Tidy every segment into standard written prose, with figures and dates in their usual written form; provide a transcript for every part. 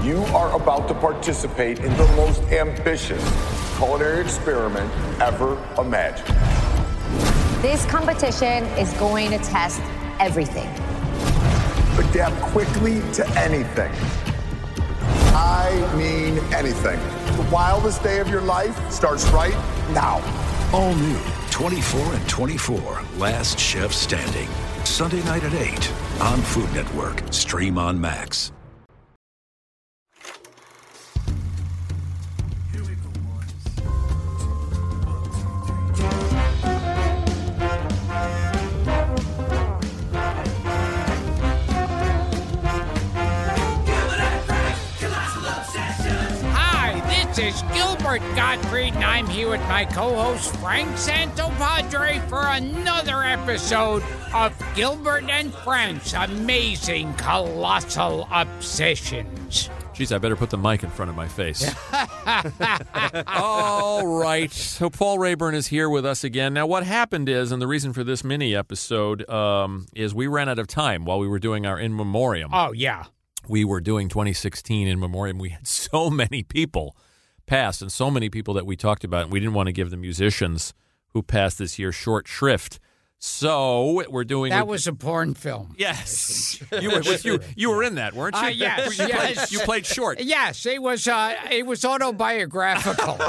You are about to participate in the most ambitious culinary experiment ever imagined. This competition is going to test everything. Adapt quickly to anything. I mean anything. The wildest day of your life starts right now. All new 24 and 24, Last Chef Standing. Sunday night at 8 on Food Network. Stream on Max. This is Gilbert Gottfried, and I'm here with my co-host Frank Santopadre for another episode of Gilbert and Frank's Amazing Colossal Obsessions. Geez, I better put the mic in front of my face. All right. So Paul Rayburn is here with us again. Now, what happened is, and the reason for this mini episode is we ran out of time while we were doing our In Memoriam. Oh, yeah. We were doing 2016 In Memoriam. We had so many people passed and so many people that we talked about, and we didn't want to give the musicians who passed this year short shrift. So we're doing... That was a porn film. Yes. You were in that, weren't you? Yes, yes. You played short. Yes, it was autobiographical.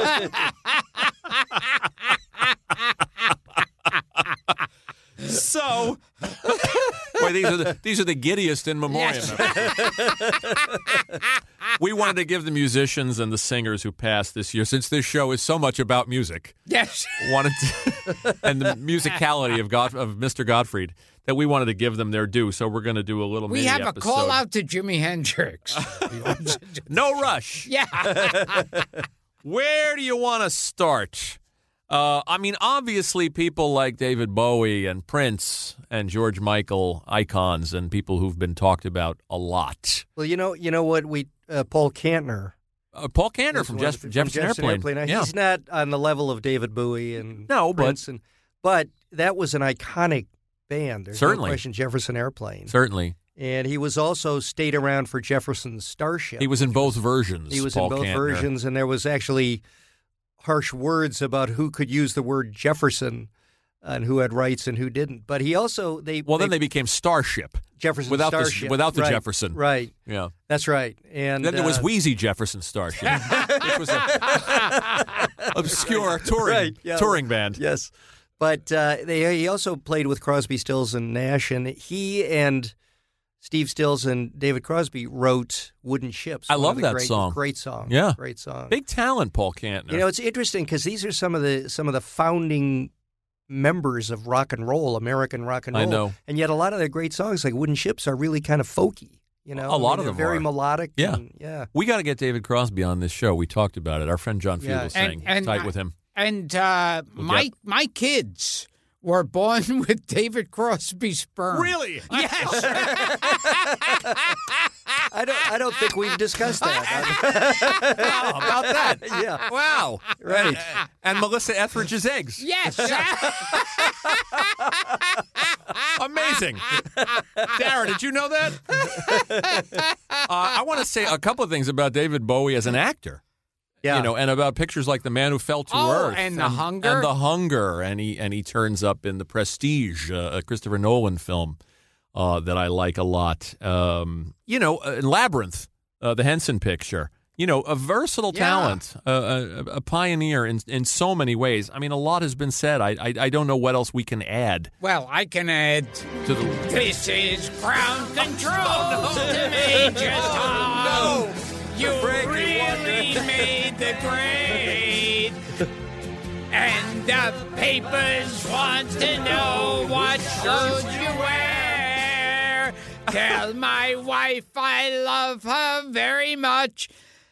So, boy, these are the giddiest In Memoriam. Yes. We wanted to give the musicians and the singers who passed this year, since this show is so much about music. Yes. And the musicality of Mr. Gottfried, that we wanted to give them their due. So we're going to do a little mini episode. We have a call out to Jimi Hendrix. No rush. Yeah. Where do you want to start? I mean, obviously, people like David Bowie and Prince and George Michael, icons and people who've been talked about a lot. Well, you know what? Paul Kantner. Paul Kantner from Jefferson Airplane. Now, yeah. He's not on the level of David Bowie and Prince, but that was an iconic band. There's Certainly. no question, Jefferson Airplane. Certainly. And he was also stayed around for Jefferson's Starship. He was in both versions. He was Paul in both Kantner. versions, and there was actually harsh words about who could use the word Jefferson and who had rights and who didn't. But he also then they became Starship. Jefferson without Starship. without the right, Jefferson. Right. Yeah. That's right. And then there was Wheezy Jefferson Starship, which was an obscure touring band. Yes. But he also played with Crosby, Stills, and Nash, and he and Steve Stills and David Crosby wrote Wooden Ships. I love that song. Great song. Yeah. Great song. Big talent, Paul Kantner. You know, it's interesting because these are some of the founding members of rock and roll, American rock and roll. I know. And yet a lot of their great songs, like Wooden Ships, are really kind of folky. You know, a lot of them very are melodic. Yeah. Yeah. We got to get David Crosby on this show. We talked about it. Our friend John Fugel sang tight with him. And my kids were born with David Crosby's sperm. Really? Yes. I don't think we've discussed that. How about that? Yeah. Wow. Right. And Melissa Etheridge's eggs. Yes. Amazing. Dara, did you know that? I want to say a couple of things about David Bowie as an actor. Yeah. You know, and about pictures like The Man Who Fell to Earth. And The Hunger. And The Hunger. And he turns up in The Prestige, a Christopher Nolan film that I like a lot. You know, Labyrinth, the Henson picture. You know, a versatile talent, a pioneer in so many ways. I mean, a lot has been said. I don't know what else we can add. Well, I can add To the This is ground control to Major Tom. No. You really made the grade. And the papers want to know what shoes you wear. Tell my wife I love her very much.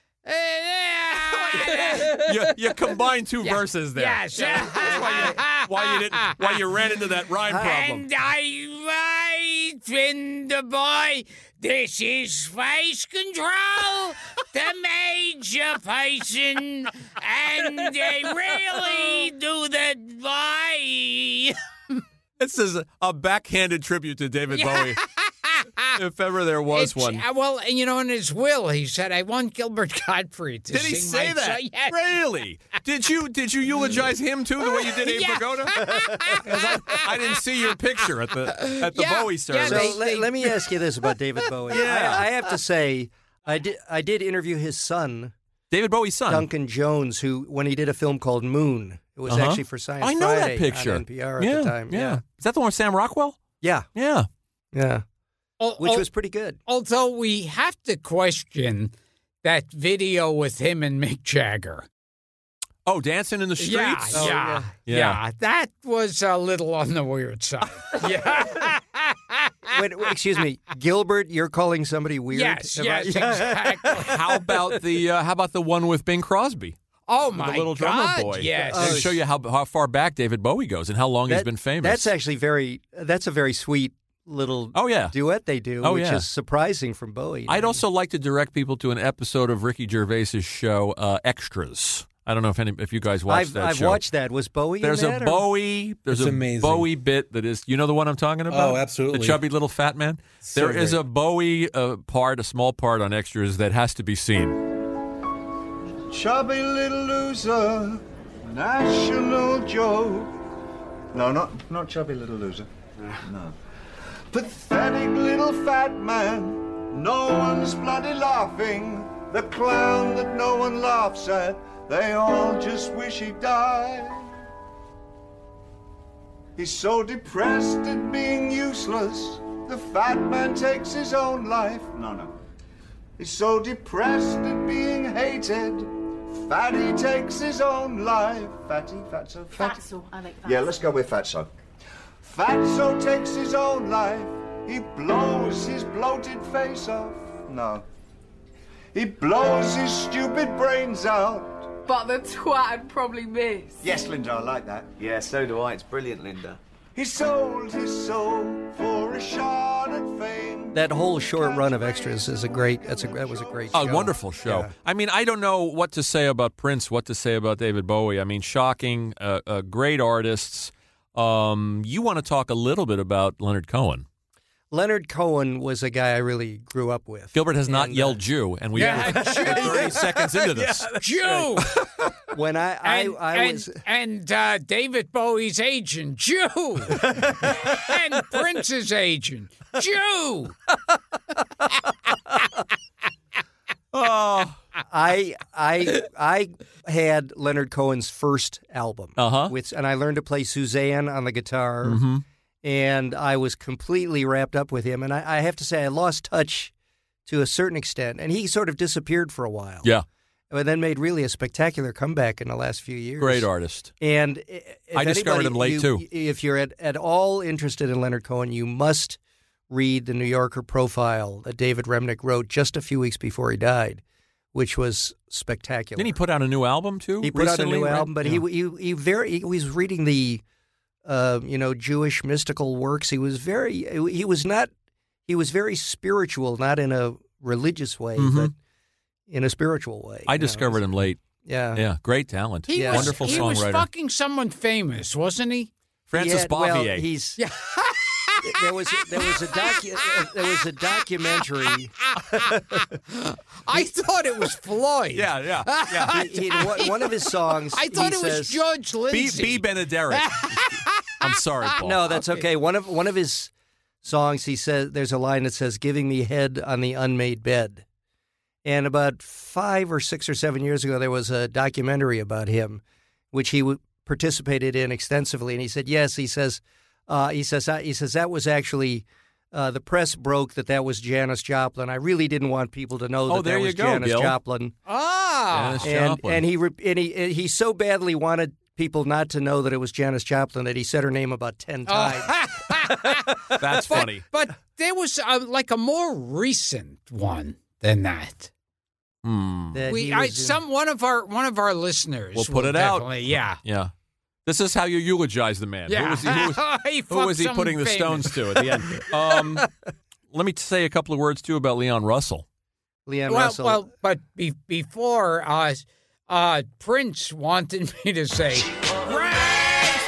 You combined two verses there. Yes. That's why you ran into that rhyme problem. And I write in the boy, this is Space Control, the major person, and they really do the boy. This is a backhanded tribute to David Bowie. If ever there was one. Well, in his will, he said, "I want Gilbert Gottfried to Did he sing say my that? song." Yes. Really? Did you eulogize him too the way you did Abe Yeah. Vigoda? 'Cause I didn't see your picture at the Yeah. Bowie service. So let me ask you this about David Bowie. Yeah. I have to say, I did interview his son, David Bowie's son. Duncan Jones, who when he did a film called Moon, it was actually for Science I know Friday that picture. on NPR at the time. Yeah. Is that the one with Sam Rockwell? Yeah. Yeah. Which was pretty good. Although we have to question that video with him and Mick Jagger. Oh, Dancing in the Streets? Yeah. That was a little on the weird side. Yeah. Wait, excuse me, Gilbert, you're calling somebody weird? Yes, exactly. How about the one with Bing Crosby? Oh, The my little drummer God, boy. yes. To show you how far back David Bowie goes and how long he's been famous. That's actually that's a very sweet little duet they do, which is surprising from Bowie. I'd also like to direct people to an episode of Ricky Gervais's show, Extras. I don't know if you guys watched that show. I've watched that. Was Bowie There's in that? There's It's a amazing. Bowie bit that is, the one I'm talking about? Oh, absolutely. The chubby little fat man. So There is great. a Bowie a small part on Extras that has to be seen. Chubby little loser, national joke. No, not chubby little loser. No. Pathetic little fat man, no one's bloody laughing. The clown that no one laughs at, they all just wish he died. He's so depressed at being useless, the fat man takes his own life. No. He's so depressed at being hated, Fatty takes his own life. Fatso? Fatso, I like that. Yeah, let's go with Fatso. Fatso takes his own life. He blows his bloated face off. No. He blows his stupid brains out. But the twat I'd probably miss. Yes, Linda, I like that. Yeah, so do I. It's brilliant, Linda. He sold his soul for a shot at fame. That whole short run of Extras is that was a great show. A wonderful show. Yeah. I mean, I don't know what to say about Prince, what to say about David Bowie. I mean, shocking, great artists. You want to talk a little bit about Leonard Cohen. Leonard Cohen was a guy I really grew up with. Gilbert has not yelled Jew, and we are 30 seconds into this. Jew. When I was... And David Bowie's agent, Jew. And Prince's agent, Jew. Oh, I had Leonard Cohen's first album, Uh-huh. and I learned to play Suzanne on the guitar, Mm-hmm. and I was completely wrapped up with him. And I have to say, I lost touch to a certain extent, and he sort of disappeared for a while. yeah, But then made really a spectacular comeback in the last few years. great artist. And I discovered him late, too. If you're at all interested in Leonard Cohen, you must read the New Yorker profile that David Remnick wrote just a few weeks before he died, which was spectacular. Didn't he put out a new album, too? He put out a recently, new right? album, but Yeah. he was reading the Jewish mystical works. He was very spiritual, not in a religious way, but in a spiritual way. I discovered him late. Yeah. Yeah, great talent. He Yeah. was, Wonderful he was songwriter. fucking someone famous, wasn't he? Francis Bavier. Well, he's there was a documentary. I thought it was Floyd. yeah. One of his songs. I thought he it was says, George Lindsay. B. Benederic. I'm sorry, Paul. No, that's okay. One of his songs, he says, there's a line that says, "Giving me head on the unmade bed." And about 5 or 6 or 7 years ago, there was a documentary about him, which he participated in extensively. And he said, yes, he says that was actually, the press broke that was Janis Joplin. I really didn't want people to know that there was you go, Janis Gil. Joplin. Janis Joplin. And he so badly wanted people not to know that it was Janis Joplin that he said her name about 10 times. That's funny. But there was like a more recent one than that. That he was in- One of our listeners We'll put will it out. definitely- Yeah. Yeah. This is how you eulogize the man. Yeah. Who was he putting the stones to at the end? Let me say a couple of words, too, about Leon Russell. Leon Russell. Well, but before Prince wanted me to say,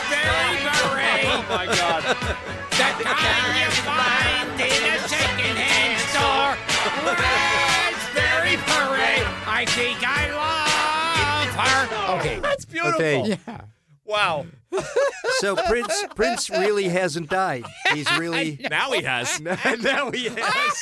Raspberry Beret. Oh, my God. The kind you find in a secondhand Raspberry Parade. I think I love her. Okay. That's beautiful. Okay. Yeah. Wow. So Prince really hasn't died. He's really Now he has. now he has.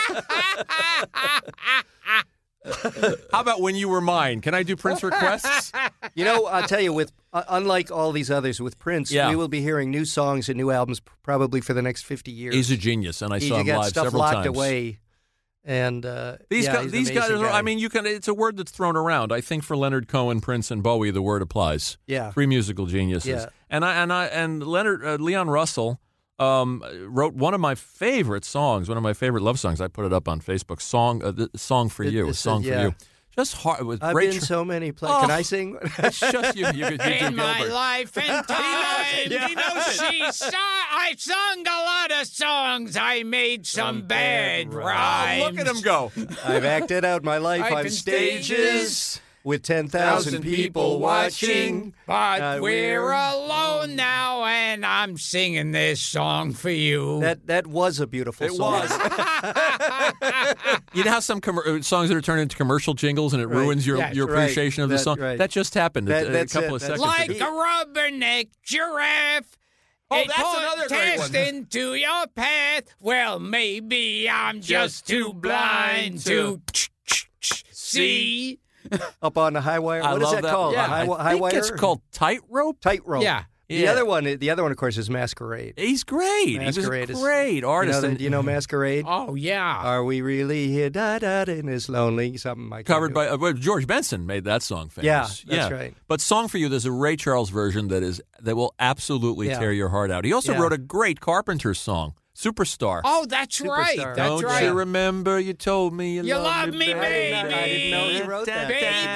How about When You Were Mine? Can I do Prince requests? You know, I'll tell you, with unlike all these others, with Prince, Yeah. we will be hearing new songs and new albums probably for the next 50 years. He's a genius, and I saw him got live stuff several locked times. away. And These yeah, he's an guys, amazing guy. I mean, you can. It's a word that's thrown around. I think for Leonard Cohen, Prince, and Bowie, the word applies. Yeah. Three musical geniuses. Yeah. And Leon Russell wrote one of my favorite songs, one of my favorite love songs. I put it up on Facebook. Song for You. A Song for You. Just hard. It was I've great. been so many places. Can I sing? It's just you do In my Gilbert. life and time, Yeah, he knows it. I sung a lot of songs. I made some bad rhymes. Oh, look at him go. I've acted out my life I've on been stages with 10,000 people watching. But we're alone now, and I'm singing this song for you. That was a beautiful song. It was. You know how some songs that are turned into commercial jingles and it ruins your Yes, appreciation of the That- song? right. That just happened That's a couple it. of That's seconds Like ago. a rubberneck giraffe. Oh, It that's put another great one. test into your path. Well, maybe I'm just too blind to see. Up on the high wire. I What is love that called? Yeah, The high, I high think wire? it's called Tightrope. Tightrope. Yeah. The Yeah. other one, of course, is Masquerade. He's great. Masquerade He's is- a great artist. Do you know Masquerade? Oh, yeah. Are we really here? In this lonely something I can't Covered do. by George Benson made that song famous. Yeah, that's right. But Song for You, there's a Ray Charles version that will absolutely Yeah. tear your heart out. He also Yeah. wrote a great Carpenters song, Superstar. Oh, that's right. Superstar. That's Don't right. you remember you told me You love me, baby. I didn't know you wrote that.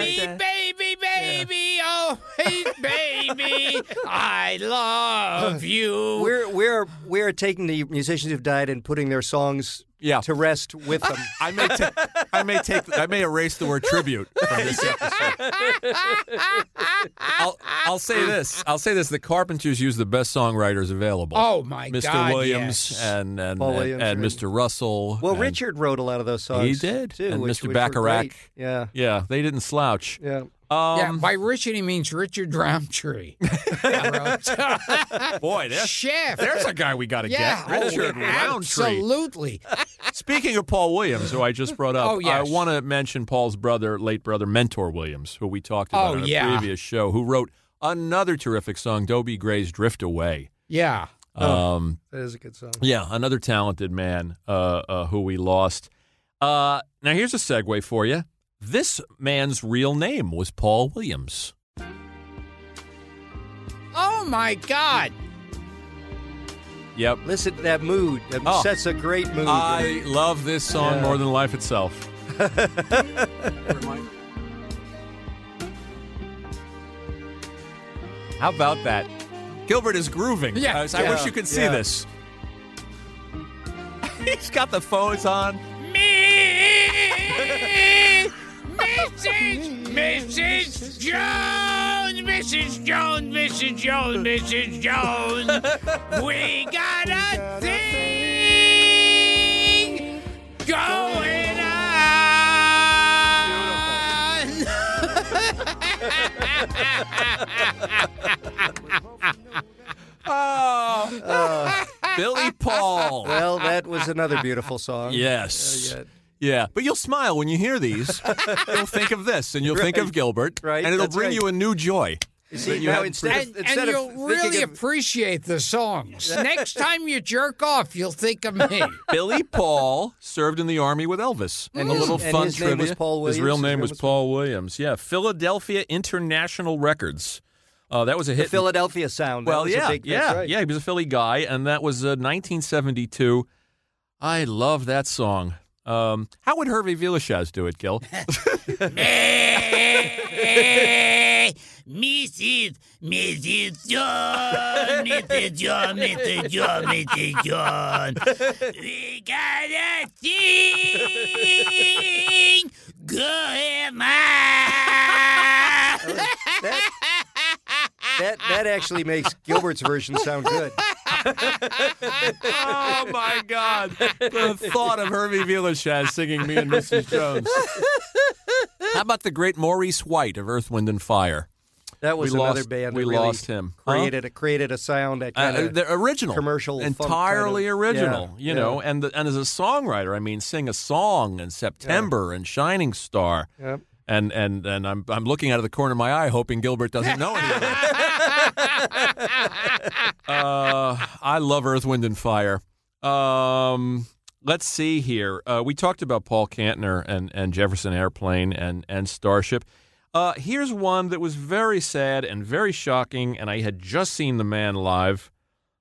Baby, oh, hey, baby, I love you. We're taking the musicians who've died and putting their songs Yeah. to rest with them. I may erase the word tribute from this episode. I'll say this. The Carpenters use the best songwriters available. Oh, my Mr. God, Williams yes. and Paul Williams, and right. Mr. Russell. Well, and- Richard wrote a lot of those songs. He did. too, And which Mr. were Bacharach. great. Yeah. Yeah, they didn't slouch. Yeah. Yeah, by Richard, he means Richard Roundtree. Boy, Chef. there's a guy we got to Yeah, get. Richard Roundtree. absolutely. Speaking of Paul Williams, who I just brought up, Oh, yes. I want to mention Paul's late brother, Mentor Williams, who we talked about Oh, on a yeah. previous show, who wrote another terrific song, Dobie Gray's Drift Away. Yeah. That is a good song. Yeah, another talented man who we lost. Now, here's a segue for you. This man's real name was Paul Williams. Oh, my God. Yep. Listen to that mood. That Oh. sets a great mood. I love this song Yeah. more than life itself. How about that? Gilbert is grooving. Yeah. I wish you could see Yeah. this. He's got the phones on. Mrs. Jones, Mrs. Jones, Mrs. Jones, Mrs. Jones. We got a thing going on. Billy Paul. Well, that was another beautiful song. Yes. Yeah. Yeah, but you'll smile when you hear these. You'll think of this, and you'll think of Gilbert, Right, and it'll that's bring right. you a new joy. You see, That you now have- instead And of you'll thinking really of- appreciate the songs. Next time you jerk off, you'll think of me. Billy Paul served in the Army with Elvis. And a his- little and fun his name trivia. was Paul His Williams? real His name name was was- Paul Williams. Yeah, Philadelphia International Records. That was a hit. Philadelphia sound. That Well, was yeah, a big, yeah, that's right. yeah. He was a Philly guy, and that was 1972. I love that song. How would Hervé Villechaize do it, Gil? Mrs. John, Mrs. John, Mrs. John, Mrs. John. We got a thing going on. That actually makes Gilbert's version sound good. Oh, my God. The thought of Herbie Villechaz singing Me and Mrs. Jones. How about the great Maurice White of Earth, Wind, and Fire? That was another band that We really lost him. created a sound that kind of the original, commercial, entirely funk kind of, original. yeah, know, and as a songwriter, I mean, Sing a Song and September and Shining Star. Yep. And I'm looking out of the corner of my eye, hoping Gilbert doesn't know any of them. I love Earth, Wind, and Fire. Let's see here. We talked about Paul Kantner and Jefferson Airplane and Starship. Here's one that was very sad and very shocking, and I had just seen the man live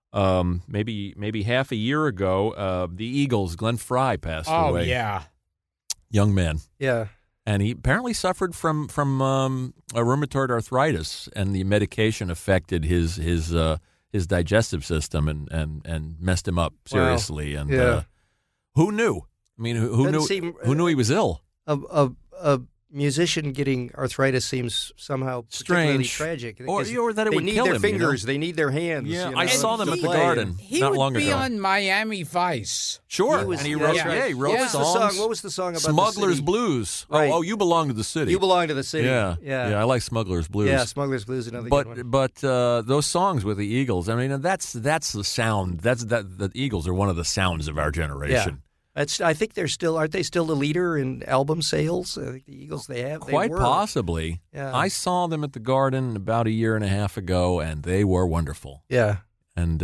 maybe half a year ago. The Eagles, Glenn Frey passed away. Oh, yeah. Young man. Yeah. And he apparently suffered from a rheumatoid arthritis, and the medication affected his digestive system and messed him up seriously. Wow. And who knew? I mean, who knew he was ill? A musician getting arthritis seems somehow particularly strange, tragic. or that it would need kill their him. fingers, they need their hands. Yeah, you know, I saw them at the play. Garden He not would long be ago. on Miami Vice. Sure, He was- and he wrote. yeah. Yeah, he wrote What was the songs. song? What was the song about Smuggler's the city? Blues. Right. Oh, you belong to the city. You belong to the city. Yeah, yeah. I like Smuggler's Blues. Yeah, Smuggler's Blues, another good one. But those songs with the Eagles, I mean, that's the sound. The Eagles are one of the sounds of our generation. I think aren't they still the leader in album sales? I think the Eagles Quite were. possibly. Yeah. I saw them at the Garden about a year and a half ago, and they were wonderful. Yeah. And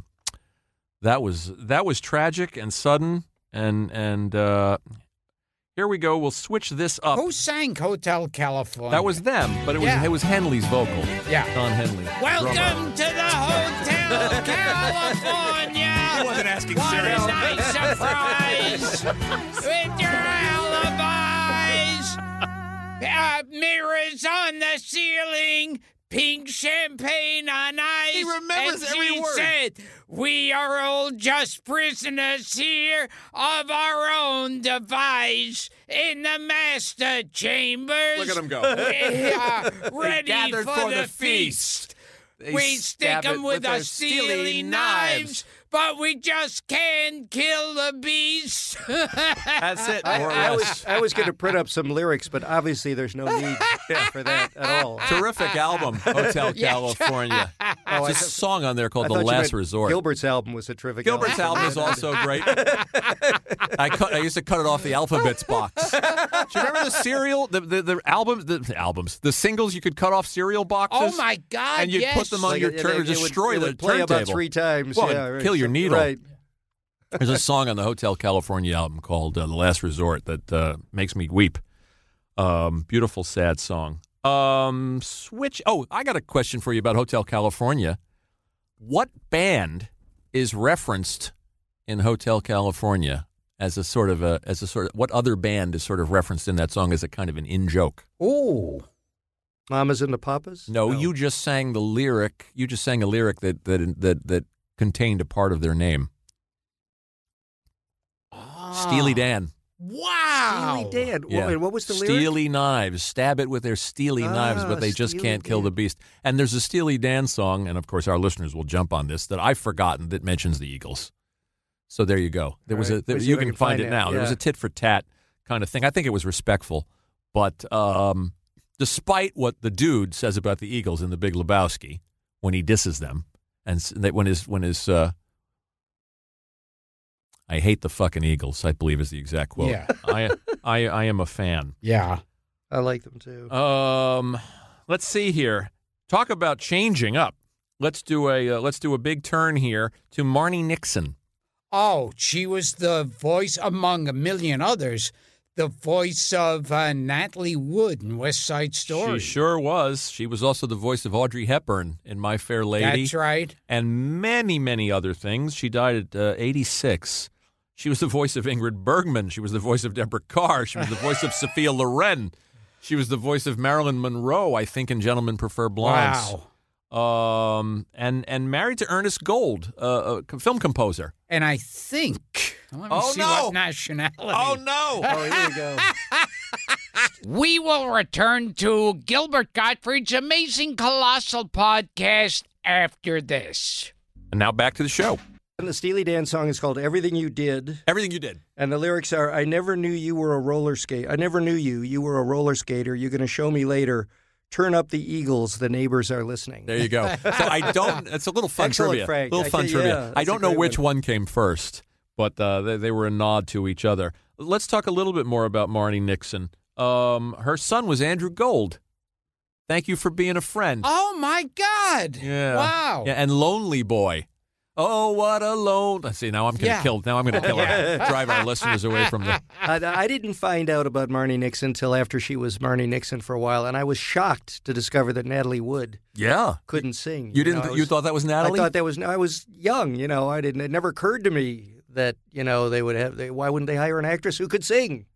that was tragic and sudden. And here we go. We'll switch this up. Who sang Hotel California? That was them, but it was Henley's vocal. Yeah. Don Henley. Welcome to the Hotel California. He wasn't asking what cereal. a nice surprise with your alibis. Mirrors on the ceiling. Pink champagne on ice. He remembers and every she word. said, "We are all just prisoners here of our own device in the master chambers. Look at him go. We are ready gathered for the feast. We stick them with our steely knives, but we just can't kill the beast." That's it. More or less. I was going to print up some lyrics, but obviously there's no need for that at all. Terrific album, Hotel California. There's a song on there called I The thought you Last meant Resort. Gilbert's album was a terrific Gilbert's album is also great. I used to cut it off the Alphabets box. Do you remember the cereal, the albums, the singles you could cut off cereal boxes? Oh, my God, And you'd yes. put them on your turn, destroy it the would play turntable. about 3 times. Well, yeah, it'd right. kill your needle. Right. There's a song on the Hotel California album called The Last Resort that makes me weep. Beautiful, sad song. Switch. Oh, I got a question for you about Hotel California. What band is referenced in Hotel California as a sort of what other band is sort of referenced in that song as a kind of an in-joke? Ooh. Mamas and the Papas? No, you just sang the lyric. You just sang a lyric that contained a part of their name. Steely Dan. Wow. Steely Dan. Yeah. What was the lyric? Steely knives. Stab it with their steely knives, but they just Steely can't kill the Dan. beast. And there's a Steely Dan song, and of course our listeners will jump on this, that I've forgotten that mentions the Eagles. So there you go. There was Right. Let's see you if I can can find find it it. now. There was Yeah. a tit for tat kind of thing. I think it was respectful, but despite what the dude says about the Eagles in The Big Lebowski when he disses them, and when his I hate the fucking Eagles, I believe is the exact quote. Yeah. I am a fan. Yeah. I like them too. Let's see here. Talk about changing up. Let's do a big turn here to Marnie Nixon. Oh, she was the voice, among a million others, the voice of Natalie Wood in West Side Story. She sure was. She was also the voice of Audrey Hepburn in My Fair Lady. That's right. And many, many other things. She died at 86. She was the voice of Ingrid Bergman. She was the voice of Deborah Carr. She was the voice of Sophia Loren. She was the voice of Marilyn Monroe, I think, in Gentlemen Prefer Blondes. Wow. And married to Ernest Gold, a film composer. And I think, let me see no. what nationality. Oh, no. Oh, here we go. We will return to Gilbert Gottfried's amazing colossal podcast after this. And now back to the show. And the Steely Dan song is called Everything You Did. Everything You Did. And the lyrics are, I never knew you were a roller skater. I never knew you. You were a roller skater. You're going to show me later. Turn up the Eagles. The neighbors are listening. There you go. So I don't, it's a little fun Excellent, trivia. Frank. Little fun trivia. I don't know which one came first, but they were a nod to each other. Let's talk a little bit more about Marni Nixon. Her son was Andrew Gold. Thank you for being a friend. Oh, my God. Yeah. Wow. Yeah, and Lonely Boy. Oh, what a lone. See, now I'm going to kill. Now I'm going to kill her. Drive our listeners away from the. I didn't find out about Marni Nixon until after she was Marni Nixon for a while, and I was shocked to discover that Natalie Wood couldn't sing. You didn't. You thought that was Natalie? I thought that was. I was young. I didn't. It never occurred to me that they would have. Why wouldn't they hire an actress who could sing?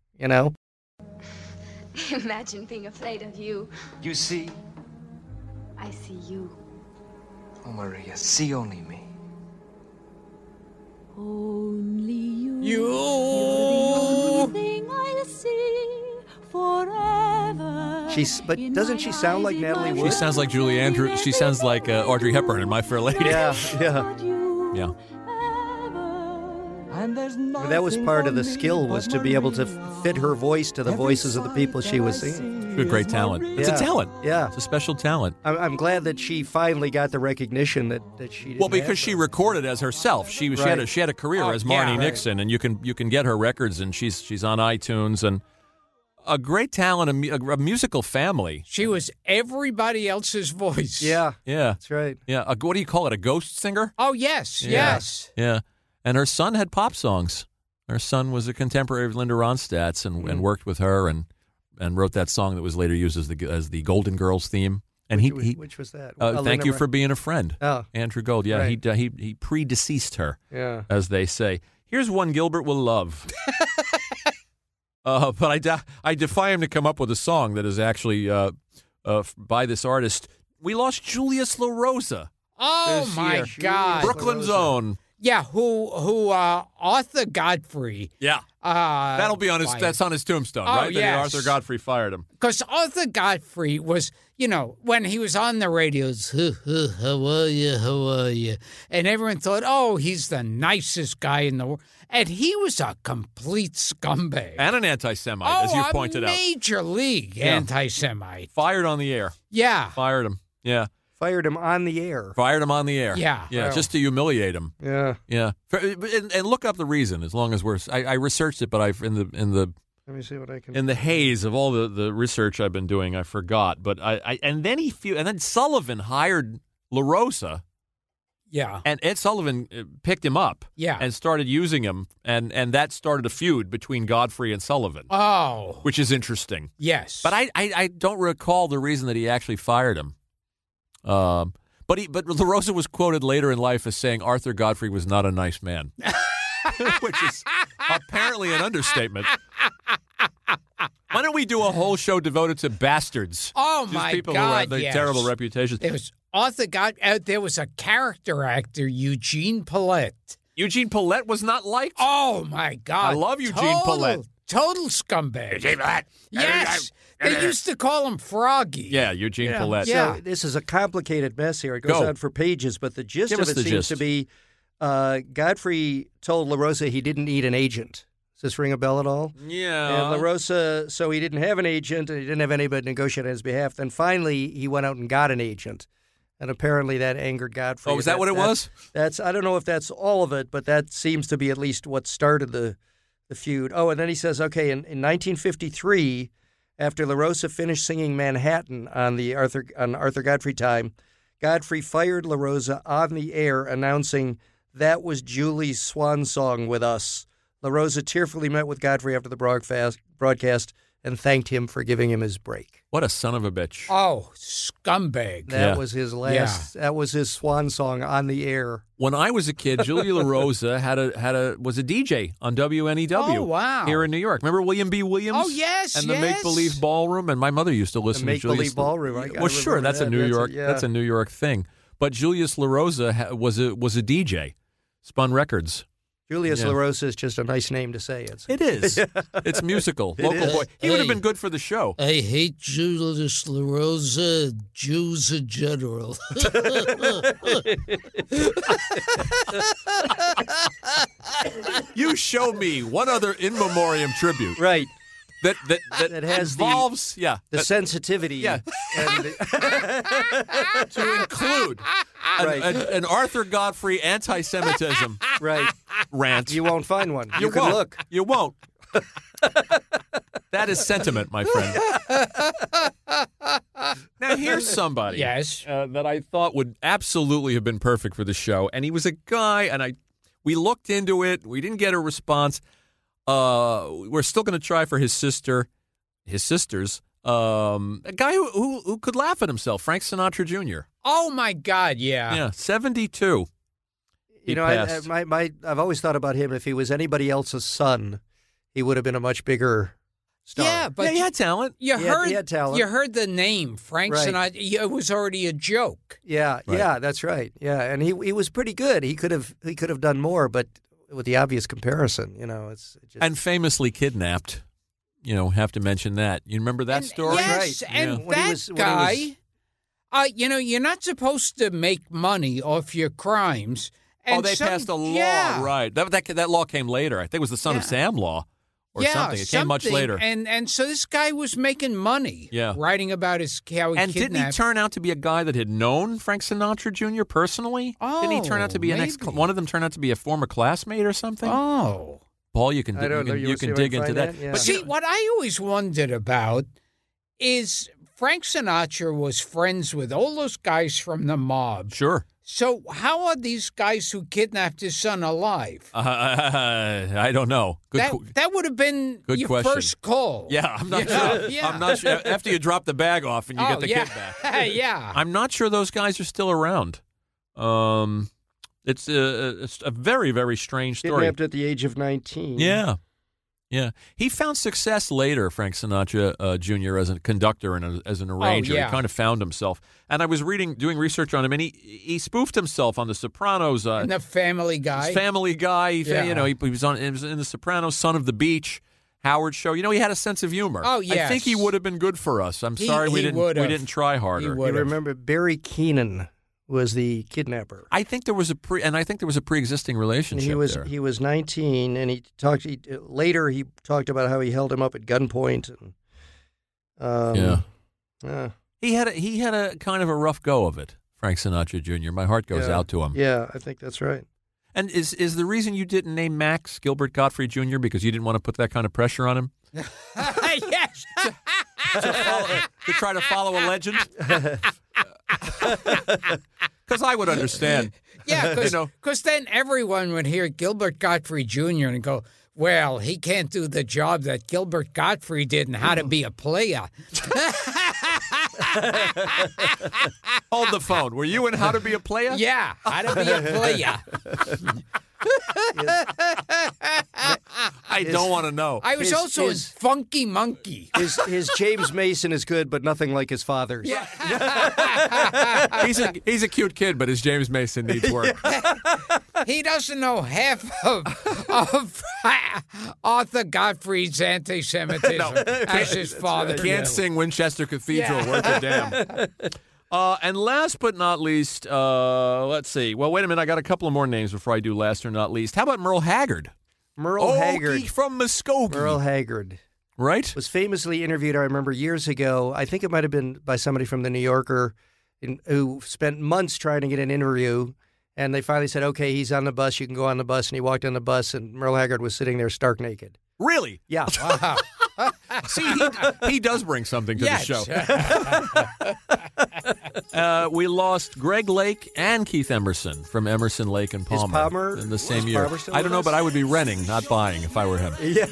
Imagine being afraid of you. You see? I see you. Oh, Maria, see only me. Only you. You. You're the only thing I see forever. But doesn't she sound like Natalie Wood? She sounds like Julie Andrews. She sounds like Audrey Hepburn in My Fair Lady. Yeah. Yeah. But that was part of the skill, was to be able to fit her voice to the voices of the people she was singing. Good, great talent. It's a talent. Yeah. It's a special talent. I'm glad that she finally got the recognition that she didn't. Well, because she recorded as herself. She had a career as Marni Nixon, and you can get her records, and she's on iTunes, and a great talent, a musical family. She was everybody else's voice. Yeah. That's right. Yeah. What do you call it? A ghost singer? Oh, yes. Yes. Yeah. And her son had pop songs. Her son was a contemporary of Linda Ronstadt's and worked with her and wrote that song that was later used as the Golden Girls theme. And which was that? Thank you for being a friend. Oh. Andrew Gold. Yeah, right. he predeceased her. Yeah. As they say. Here's one Gilbert will love. But I defy him to come up with a song that is actually by this artist. We lost Julius LaRosa. Oh, my God. Brooklyn's own. Yeah, who Arthur Godfrey. Yeah. That'll be on his. That's on his tombstone, right? Yes. That Arthur Godfrey fired him. Because Arthur Godfrey was, when he was on the radios, how are you? And everyone thought, oh, he's the nicest guy in the world. And he was a complete scumbag. And an anti-Semite, as you pointed out. Major league anti-Semite. Fired on the air. Yeah. Fired him. Yeah. Fired him on the air. Fired him on the air. Yeah. Yeah, just to humiliate him. Yeah. Yeah. And look up the reason, as long as I researched it, but in the let me see what I can. In the haze of all the research I've been doing, I forgot. But and then Sullivan hired LaRosa. Yeah. And Ed Sullivan picked him up. Yeah. And started using him, and that started a feud between Godfrey and Sullivan. Oh. Which is interesting. Yes. But I don't recall the reason that he actually fired him. But LaRosa was quoted later in life as saying Arthur Godfrey was not a nice man, which is apparently an understatement. Why don't we do a whole show devoted to bastards? Oh, just my people God, who have yes. terrible reputations. There was Arthur there was a character actor, Eugene Pallette. Eugene Pallette was not liked? Oh, my God. I love Eugene Pallette. Total scumbag. Eugene Pallette. Yes. They used to call him Froggy. Yeah, Eugene Pallette. So this is a complicated mess here. It goes on for pages, but the gist of it seems to be Godfrey told LaRosa he didn't need an agent. Does this ring a bell at all? Yeah. And LaRosa, so he didn't have an agent, and he didn't have anybody to negotiate on his behalf. Then finally, he went out and got an agent. And apparently that angered Godfrey. Oh, is that what it was? I don't know if that's all of it, but that seems to be at least what started the feud. Oh, and then he says, okay, in 1953, after LaRosa finished singing Manhattan on Arthur Godfrey time, Godfrey fired LaRosa on the air, announcing, "That was Julie's swan song with us." LaRosa tearfully met with Godfrey after the broadcast and thanked him for giving him his break. What a son of a bitch. Oh, scumbag. That was his last. That was his swan song on the air. When I was a kid, Julia LaRosa was a DJ on WNEW. Oh, wow. Here in New York. Remember William B. Williams? Oh, yes, And the Make Believe Ballroom, and my mother used to listen to Julius. Make Believe Ballroom. Well, sure, that's a New York. That's a New York thing. But Julius LaRosa was a DJ. Spun records. Julius LaRosa is just a nice name to say. It is. It's musical. Local boy. He would have been good for the show. I hate Julius LaRosa, Jews in general. You show me one other in memoriam tribute. Right. That has involves the sensitivity. Yeah. And to include an Arthur Godfrey anti-Semitism rant. You won't find one. You can won't. look. You won't. That is sentiment, my friend. Now, here's somebody that I thought would absolutely have been perfect for the show. And he was a guy, and we looked into it. We didn't get a response. We're still going to try for his sisters. A guy who could laugh at himself, Frank Sinatra Jr. Oh, my God, yeah. Yeah, 72. You know, I've always thought about him. If he was anybody else's son, he would have been a much bigger star. Yeah, but he had talent. He had talent. You heard the name, Frank Sinatra. It was already a joke. Yeah, that's right. Yeah, and he was pretty good. He could have done more, but with the obvious comparison, it's just... And famously kidnapped. Have to mention that. You remember that story? Yes, and that guy, you're not supposed to make money off your crimes. And they passed a law, right. That law came later. I think it was the Son of Sam law or something. It came much later. And so this guy was making money writing about how he kidnapped. And didn't he turn out to be a guy that had known Frank Sinatra Jr. personally? Oh, didn't he turn out to be one of them turned out to be a former classmate or something? Oh. Paul, you can dig into that. Yeah. But see, what I always wondered about is Frank Sinatra was friends with all those guys from the mob. Sure. So how are these guys who kidnapped his son alive? I don't know. That would have been your question. first call. Yeah, I'm not sure. Yeah. I'm not sure. After you drop the bag off and you get the kid back. Yeah. I'm not sure those guys are still around. It's a very, very strange story. Kidnapped at the age of 19. Yeah. Yeah. He found success later, Frank Sinatra Jr., as a conductor and as an arranger. Oh, yeah. He kind of found himself. And I was doing research on him, and he spoofed himself on The Sopranos. And the Family Guy. Family Guy. Yeah. He was in The Sopranos, Son of the Beach, Howard Show. He had a sense of humor. Oh, yes. I think he would have been good for us. I'm sorry we didn't try harder. You remember Barry Keenan was the kidnapper. I think there was a pre-existing relationship. He was 19, and later he talked about how he held him up at gunpoint. And, he had a kind of a rough go of it. Frank Sinatra Jr. My heart goes out to him. Yeah, I think that's right. And is the reason you didn't name Max Gilbert Godfrey Jr. because you didn't want to put that kind of pressure on him? Yes. to try to follow a legend? Because I would understand. Yeah, because then everyone would hear Gilbert Godfrey Jr. and go, well, he can't do the job that Gilbert Godfrey did in How to Be a Player. Hold the phone. Were you in How to Be a Player? Yeah, How to Be a Player. I don't want to know. I was also in Funky Monkey. His James Mason is good, but nothing like his father's. Yeah. He's a cute kid, but his James Mason needs work. He doesn't know half of Arthur Godfrey's anti-Semitism as his father. Can't sing Winchester Cathedral worth a damn. And last but not least, let's see. Well, wait a minute. I got a couple of more names before I do last or not least. How about Merle Haggard? Merle Haggard. From Muskogee. Merle Haggard. Right? Was famously interviewed, I remember, years ago. I think it might have been by somebody from The New Yorker who spent months trying to get an interview. And they finally said, okay, he's on the bus. You can go on the bus. And he walked on the bus, and Merle Haggard was sitting there stark naked. Really? Yeah. Wow. See, he does bring something to the show. We lost Greg Lake and Keith Emerson from Emerson, Lake and Palmer, Is Palmer in the same year. Still I don't know, but I would be renting, not buying, if I were him. Yeah.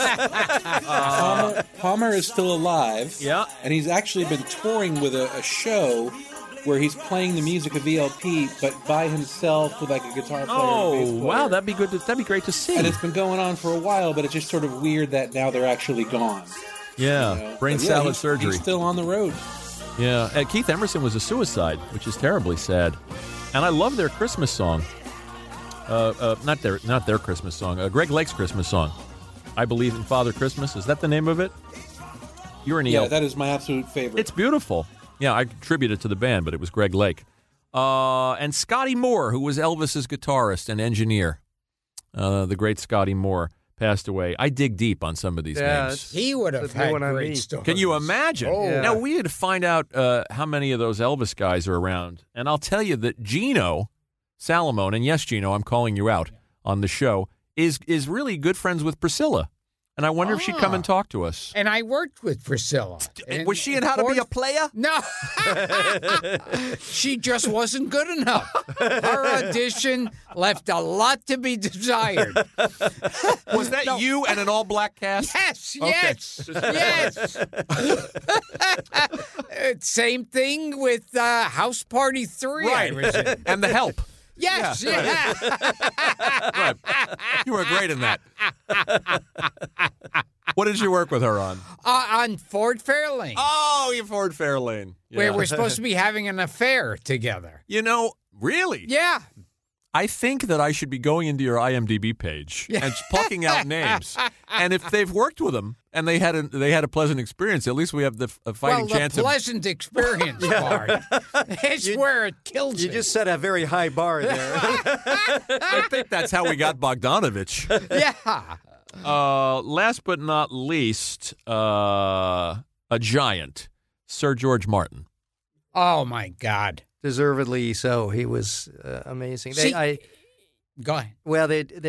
Palmer is still alive. Yeah. And he's actually been touring with a show where he's playing the music of ELP, but by himself with like a guitar player. Oh, and a bass player. wow, that'd be good. That'd be great to see. And it's been going on for a while, but it's just sort of weird that now they're actually gone. Yeah, brain salad surgery. He's still on the road. Yeah, Keith Emerson was a suicide, which is terribly sad. And I love their Christmas song. Not their Christmas song. Greg Lake's Christmas song. I Believe in Father Christmas. Is that the name of it? You're an Yeah, EL. that is my absolute favorite. It's beautiful. Yeah, I contribute it to the band, but it was Greg Lake. And Scotty Moore, who was Elvis's guitarist and engineer. The great Scotty Moore passed away. I dig deep on some of these names. He would have had great stories. Can you imagine? Oh. Now, we had to find out how many of those Elvis guys are around. And I'll tell you that Gino Salamone, and yes, Gino, I'm calling you out on the show, is really good friends with Priscilla. And I wonder if she'd come and talk to us. And I worked with Priscilla. Was she in How to Be a Player? No. She just wasn't good enough. Her audition left a lot to be desired. Was that you and an all-black cast? Yes, Okay. yes. Same thing with House Party 3. Right. I was in. And The Help. Yes, Yeah. Right. You were great in that. What did you work with her on? On Ford Fairlane. Oh, you Ford Fairlane. Where we're supposed to be having an affair together. You know, really? Yeah. I think that I should be going into your IMDb page and plucking out names. And if they've worked with them and they had a pleasant experience, at least we have the fighting chance the pleasant experience part is where it kills You it. just set a very high bar there. I think that's how we got Bogdanovich. Yeah. Last but not least, a giant, Sir George Martin. Oh, my God. Deservedly so. He was amazing. Go ahead. Well,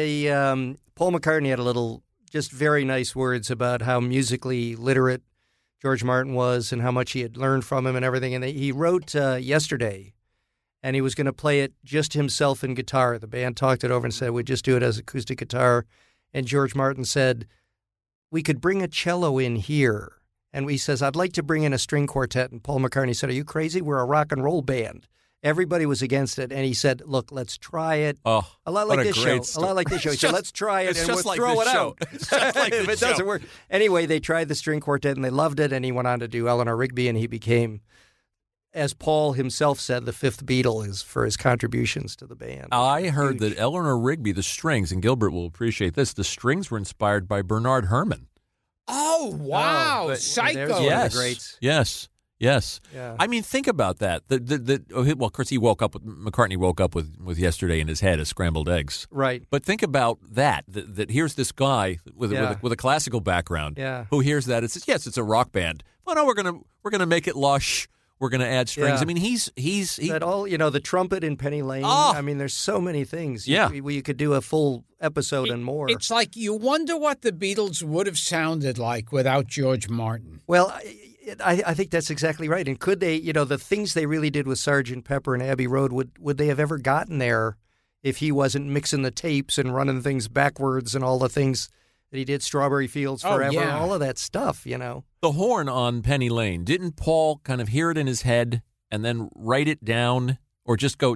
Paul McCartney had a little, just very nice words about how musically literate George Martin was and how much he had learned from him and everything. And he wrote yesterday, and he was going to play it just himself in guitar. The band talked it over and said, we'd just do it as acoustic guitar. And George Martin said, we could bring a cello in here. And he says, I'd like to bring in a string quartet. And Paul McCartney said, are you crazy? We're a rock and roll band. Everybody was against it. And he said, look, let's try it. Oh, a lot like this show. A lot like this show. He said, let's try it and we'll throw it out. It's just like if it doesn't work. Anyway, they tried the string quartet and they loved it. And he went on to do Eleanor Rigby. And he became, as Paul himself said, the fifth Beatle for his contributions to the band. I heard that Eleanor Rigby, the strings, and Gilbert will appreciate this, the strings were inspired by Bernard Herrmann. Oh, wow. Psycho. Yes. Yes. Yes. Yeah. I mean, think about that. Well, of course, McCartney woke up with yesterday in his head as scrambled eggs. Right. But think about that here's this guy with a classical background who hears that and says, yes, it's a rock band. Well, no, we're gonna make it lush. We're going to add strings. Yeah. I mean, he's that all, the trumpet in Penny Lane. Oh. I mean, there's so many things. Yeah. You could do a full episode and more. It's like you wonder what the Beatles would have sounded like without George Martin. Well, I think that's exactly right. And could they, the things they really did with Sgt. Pepper and Abbey Road, would they have ever gotten there if he wasn't mixing the tapes and running things backwards and all the things that he did, Strawberry Fields Forever, all of that stuff, The horn on Penny Lane, didn't Paul kind of hear it in his head and then write it down or just go,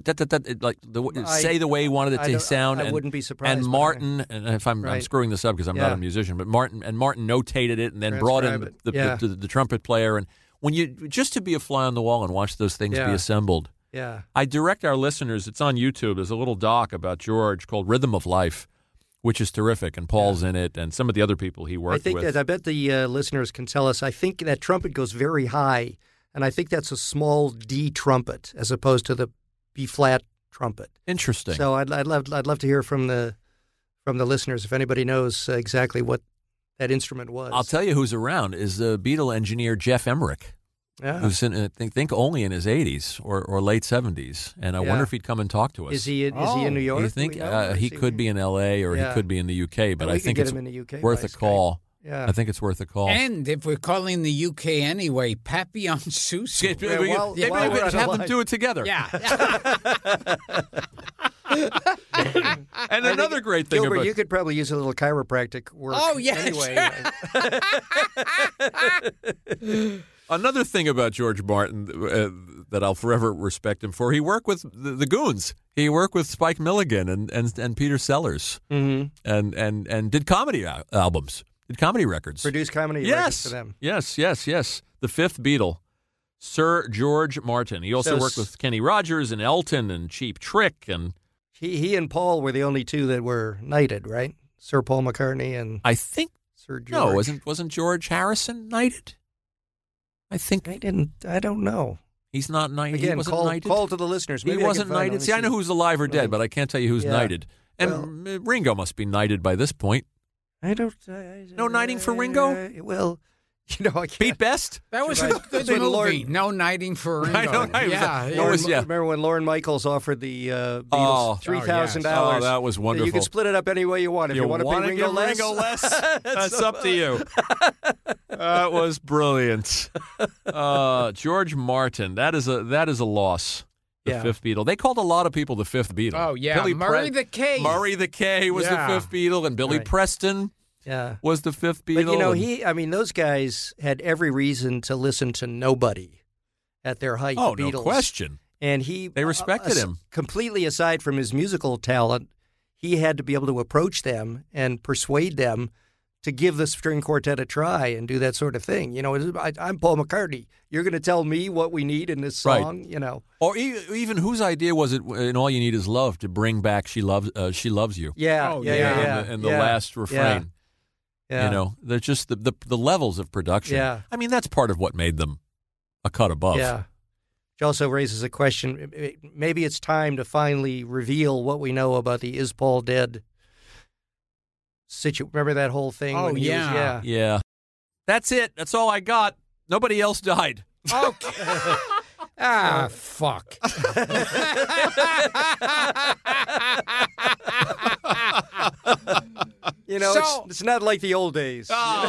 say the way he wanted it to sound? I wouldn't be surprised. And Martin, and if I'm screwing this up because I'm not a musician, but Martin notated it and then brought in the trumpet player. And when just to be a fly on the wall and watch those things be assembled. Yeah. I direct our listeners, it's on YouTube, there's a little doc about George called Rhythm of Life, which is terrific, and Paul's in it, and some of the other people he worked with. I bet the listeners can tell us, I think that trumpet goes very high, and I think that's a small D trumpet as opposed to the B-flat trumpet. Interesting. So I'd love to hear from the listeners if anybody knows exactly what that instrument was. I'll tell you who's around is the Beatle engineer Jeff Emmerich. Yeah. Who's I think only in his 80s or late 70s, and I wonder if he'd come and talk to us. Is he in New York? You think he could be in L.A. or he could be in the UK? But I think it's worth a call. Yeah. I think it's worth a call. And if we're calling the UK anyway, Papillon Susu. Maybe we could have them do it together. Yeah. And another great thing Gilbert, about you could probably use a little chiropractic work. Oh, yes. Anyway. Another thing about George Martin that I'll forever respect him for, he worked with the Goons. He worked with Spike Milligan and Peter Sellers, and did comedy albums, did comedy records, produced comedy records for them. Yes. The fifth Beatle, Sir George Martin. He also worked with Kenny Rogers and Elton and Cheap Trick and He and Paul were the only two that were knighted, right? Sir Paul McCartney and I think Sir George. No, wasn't George Harrison knighted? I think I don't know. He's not knighted. Again, he wasn't knighted. Call to the listeners. Maybe he wasn't knighted. See, I know who's alive or dead, but I can't tell you who's knighted. And Ringo must be knighted by this point. I don't. No knighting for Ringo. Well, you know, I can't. Pete Best. That was a good movie. No knighting for Ringo. I know. Remember when Lorne Michaels offered the Beatles $3,000? Oh, that was wonderful. You can split it up any way you want. If you want to pay Ringo less, that's up to you. That was brilliant. George Martin. That is a loss. The fifth Beatle. They called a lot of people the fifth Beatle. Oh, yeah. Murray the K. Murray the K was the fifth Beatle, and Billy Preston was the fifth Beatle. But, you know, those guys had every reason to listen to nobody at their height, the Beatles. No question. And they respected him. Completely aside from his musical talent, he had to be able to approach them and persuade them to give the string quartet a try and do that sort of thing. You know, I'm Paul McCartney. You're going to tell me what we need in this song, right. You know. Or even whose idea was it in All You Need Is Love to bring back She Loves You? Yeah. And the last refrain. Yeah. You know, they're just the levels of production. Yeah. I mean, that's part of what made them a cut above. Yeah. Which also raises a question. Maybe it's time to finally reveal what we know about the Is Paul Dead Remember that whole thing? Oh, when he yeah. was, Yeah. That's it. That's all I got. Nobody else died. Okay. Fuck. You know, it's not like the old days.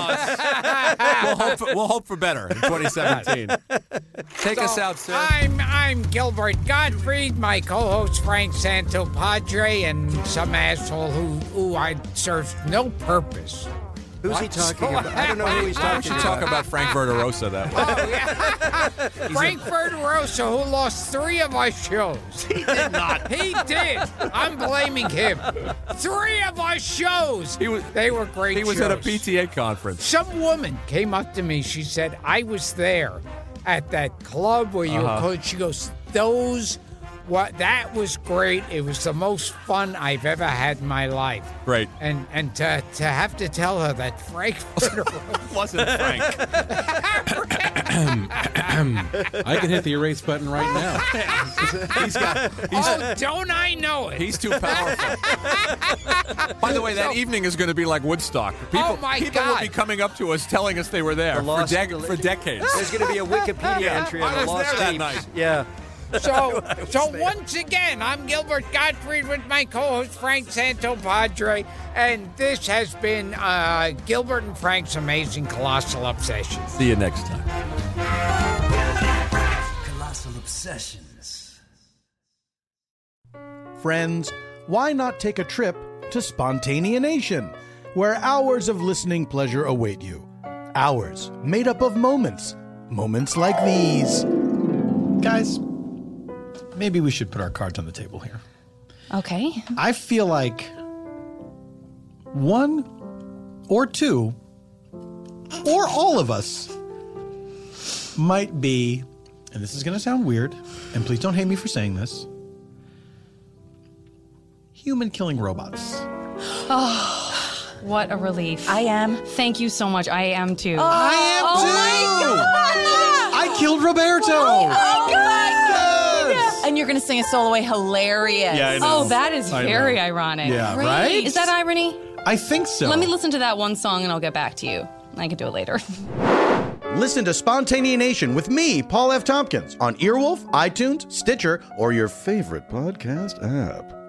We'll hope for better in 2017. Take us out, sir. I'm Gilbert Gottfried, my co-host Frank Santopadre, and some asshole who serves no purpose. Who's he talking about? I don't know who he's talking about. We should talk about Frank Verderosa that way. Oh, yeah. Frank Verderosa, who lost 3 of our shows. He did not. He did. I'm blaming him. 3 of our shows. They were great He was shows. at a PTA conference. Some woman came up to me. She said, I was there at that club where you were called. She goes, that was great. It was the most fun I've ever had in my life. Great. And to have to tell her that Frank wasn't Frank. I can hit the erase button right now. Don't I know it? He's too powerful. By the way, that evening is going to be like Woodstock. People will be coming up to us telling us they were there for decades. There's going to be a Wikipedia entry on the lost that tapes. night. Yeah. So once again, I'm Gilbert Gottfried with my co-host Frank Santopadre, and this has been Gilbert and Frank's Amazing Colossal Obsession. See you next time. Colossal Obsessions. Friends, why not take a trip to Spontaneanation, where hours of listening pleasure await you? Hours made up of moments. Moments like these. Guys, maybe we should put our cards on the table here. Okay. I feel like 1 or 2 or all of us might be, and this is going to sound weird, and please don't hate me for saying this, human-killing robots. Oh, what a relief. I am. Thank you so much. I am too. I am too! Oh my God! I killed Roberto! Oh my God! And you're going to sing a solo away. Hilarious. Yeah, I know. Oh, that is I very know. ironic. Yeah, right? Is that irony? I think so. Let me listen to that one song and I'll get back to you. I can do it later. Listen to Spontaneanation with me, Paul F. Tompkins, on Earwolf, iTunes, Stitcher, or your favorite podcast app.